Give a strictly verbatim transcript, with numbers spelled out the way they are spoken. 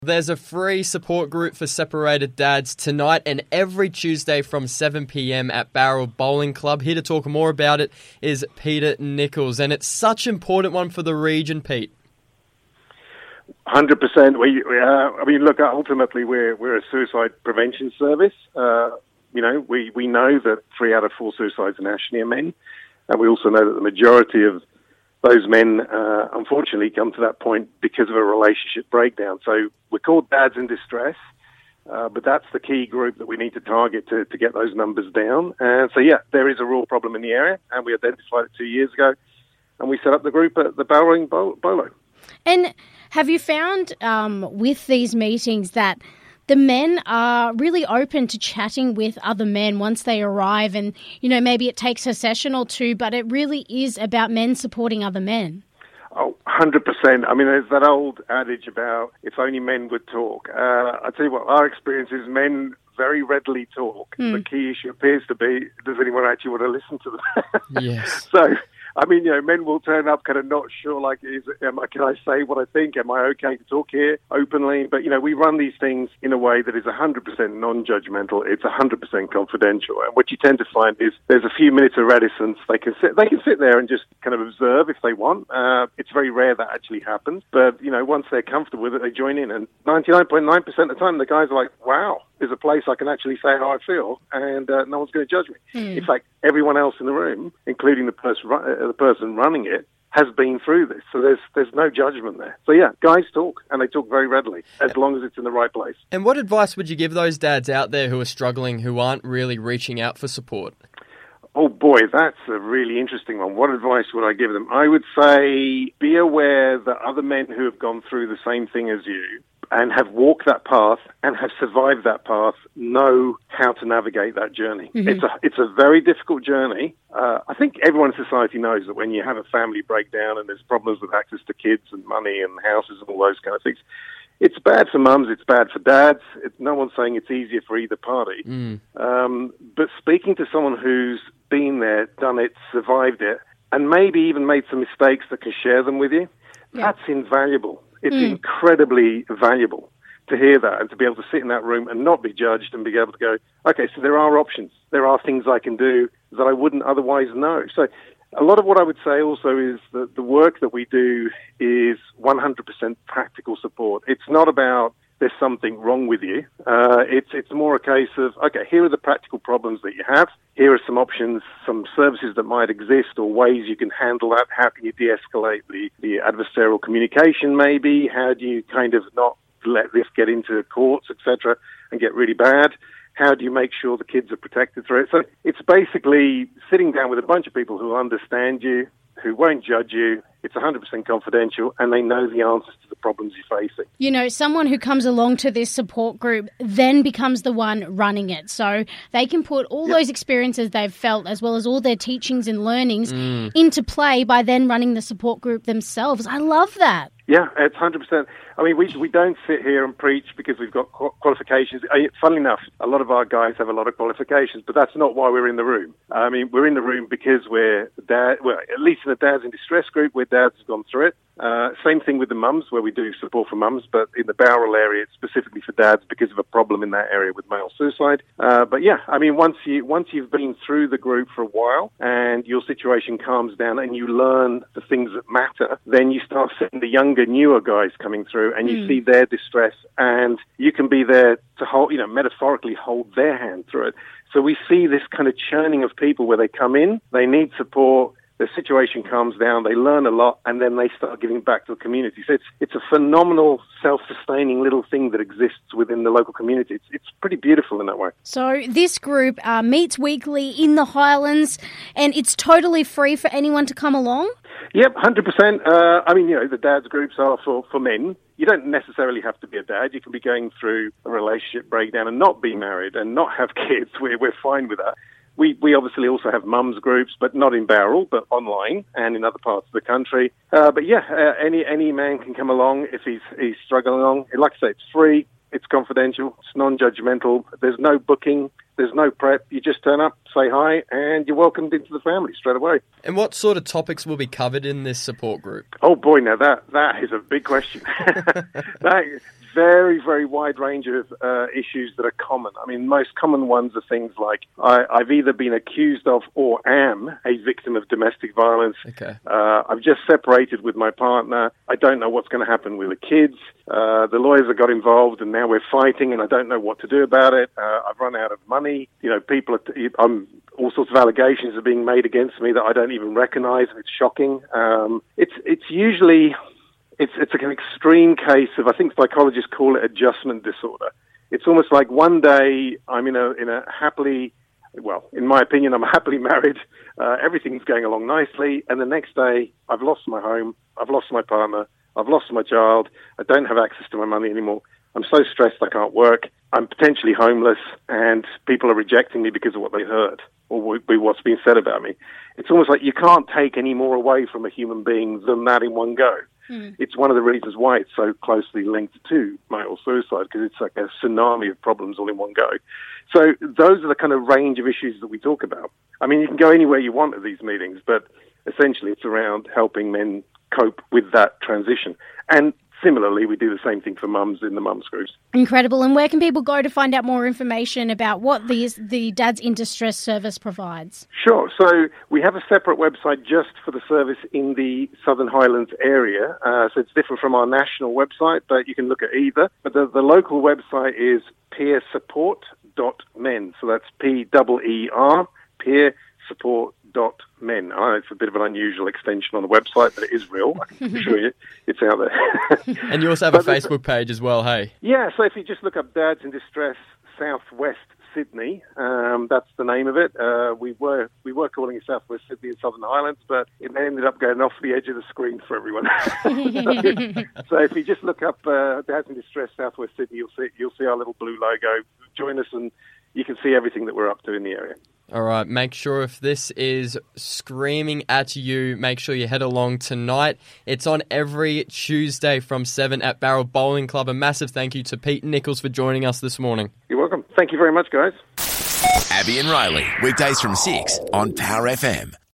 There's a free support group for separated dads tonight and every Tuesday from seven p.m. at Barrel Bowling Club. Here to talk more about it is Peter Nichols, and it's such an important one for the region, Pete. one hundred percent. We, we uh, I mean, look, ultimately we're we're a suicide prevention service. Uh, you know, we, we know that three out of four suicides nationally are men, and we also know that the majority of those men, uh, unfortunately, come to that point because of a relationship breakdown. So we're called dads in distress, uh, but that's the key group that we need to target to, to get those numbers down. And so, yeah, there is a real problem in the area, and we identified it two years ago, and we set up the group at the Bowling Bolo. And have you found um, with these meetings that the men are really open to chatting with other men once they arrive, and, you know, maybe it takes a session or two, but it really is about men supporting other men? Oh, one hundred percent. I mean, there's that old adage about if only men would talk. Uh, I tell you what, our experience is men very readily talk. Mm. The key issue appears to be, does anyone actually want to listen to them? Yes. So, I mean, you know, men will turn up kind of not sure, like, is, am I, can I say what I think? Am I okay to talk here openly? But, you know, we run these things in a way that is one hundred percent non-judgmental. It's one hundred percent confidential. And what you tend to find is there's a few minutes of reticence. They can sit, they can sit there and just kind of observe if they want. Uh, it's very rare that actually happens. But, you know, once they're comfortable with it, they join in. And ninety-nine point nine percent of the time, the guys are like, wow, there's a place I can actually say how I feel, and uh, no one's going to judge me. Mm. In fact, everyone else in the room, including the person uh, the person running it, has been through this. So there's there's no judgment there. So yeah, guys talk, and they talk very readily, as long as it's in the right place. And what advice would you give those dads out there who are struggling, who aren't really reaching out for support? Oh boy, that's a really interesting one. What advice would I give them? I would say be aware that other men who have gone through the same thing as you and have walked that path and have survived that path know how to navigate that journey. Mm-hmm. It's a it's a very difficult journey. Uh, I think everyone in society knows that when you have a family breakdown and there's problems with access to kids and money and houses and all those kind of things, it's bad for mums, it's bad for dads. It's, no one's saying it's easier for either party. Mm. Um, but speaking to someone who's been there, done it, survived it, and maybe even made some mistakes that can share them with you, yeah. that's invaluable. It's mm. incredibly valuable to hear that and to be able to sit in that room and not be judged and be able to go, okay, so there are options. There are things I can do that I wouldn't otherwise know. So a lot of what I would say also is that the work that we do is one hundred percent practical support. It's not about there's something wrong with you. Uh, it's it's more a case of, okay, here are the practical problems that you have. Here are some options, some services that might exist or ways you can handle that. How can you de-escalate the, the adversarial communication maybe? How do you kind of not let this get into courts, et cetera, and get really bad? How do you make sure the kids are protected through it? So it's basically sitting down with a bunch of people who understand you, who won't judge you. It's one hundred percent confidential, and they know the answers to the problems you're facing. You know, someone who comes along to this support group then becomes the one running it. So they can put all yep. those experiences they've felt, as well as all their teachings and learnings, mm. into play by then running the support group themselves. I love that. Yeah, it's one hundred percent. I mean, we we don't sit here and preach because we've got qualifications. Funnily enough, a lot of our guys have a lot of qualifications, but that's not why we're in the room. I mean, we're in the room because we're dad. Well, at least in the Dads in Distress group, where dads have gone through it. Uh, same thing with the mums, where we do support for mums, but in the Bowral area, it's specifically for dads because of a problem in that area with male suicide. Uh, but yeah, I mean, once you once you've been through the group for a while and your situation calms down and you learn the things that matter, then you start seeing the younger, newer guys coming through, and you mm. see their distress, and you can be there to hold, you know, metaphorically hold their hand through it. So we see this kind of churning of people where they come in, they need support, the situation calms down, they learn a lot, and then they start giving back to the community. So it's it's a phenomenal, self-sustaining little thing that exists within the local community. It's, it's pretty beautiful in that way. So this group uh, meets weekly in the Highlands, and it's totally free for anyone to come along? Yep, one hundred percent. Uh, I mean, you know, the dads groups are for, for men. You don't necessarily have to be a dad. You can be going through a relationship breakdown and not be married and not have kids. We're, we're fine with that. We we obviously also have mums groups, but not in Bowral, but online and in other parts of the country. Uh, but yeah, uh, any any man can come along if he's he's struggling along. Like I say, it's free, it's confidential, it's non-judgmental. There's no booking, there's no prep. You just turn up, say hi, and you're welcomed into the family straight away. And what sort of topics will be covered in this support group? Oh boy, now that that is a big question. that very, very wide range of uh, issues that are common. I mean, most common ones are things like I, I've either been accused of or am a victim of domestic violence. Okay. Uh, I've just separated with my partner. I don't know what's going to happen with the kids. Uh, the lawyers have got involved and now we're fighting and I don't know what to do about it. Uh, I've run out of money. You know, people are, I'm, all sorts of allegations are being made against me that I don't even recognize, and it's shocking. Um, it's, it's usually... It's it's like an extreme case of, I think psychologists call it adjustment disorder. It's almost like one day I'm in a in a happily, well, in my opinion, I'm happily married. Uh, everything's going along nicely, and the next day I've lost my home, I've lost my partner, I've lost my child. I don't have access to my money anymore. I'm so stressed I can't work. I'm potentially homeless, and people are rejecting me because of what they heard or what's been said about me. It's almost like you can't take any more away from a human being than that in one go. Mm. It's one of the reasons why it's so closely linked to male suicide, because it's like a tsunami of problems all in one go. So those are the kind of range of issues that we talk about. I mean, you can go anywhere you want at these meetings, but essentially it's around helping men cope with that transition. And similarly, we do the same thing for mums in the mums groups. Incredible. And where can people go to find out more information about what these, the Dads in Distress service provides? Sure. So we have a separate website just for the service in the Southern Highlands area. Uh, so it's different from our national website, but you can look at either. But the, the local website is peer support dot men. So that's P E E R, peer support dot men. I know it's a bit of an unusual extension on the website, but it is real. I can assure you it's out there. And you also have a Facebook page as well, hey? Yeah, so if you just look up Dads in Distress Southwest Sydney, um, that's the name of it. Uh, we were we were calling it Southwest Sydney and Southern Highlands, but it ended up going off the edge of the screen for everyone. so, so if you just look up uh, Dads in Distress Southwest Sydney, you'll see you'll see our little blue logo. Join us and you can see everything that we're up to in the area. All right, make sure if this is screaming at you, make sure you head along tonight. It's on every Tuesday from seven at Barrel Bowling Club. A massive thank you to Pete Nichols for joining us this morning. You're welcome. Thank you very much, guys. Abby and Riley, weekdays from six on Power F M.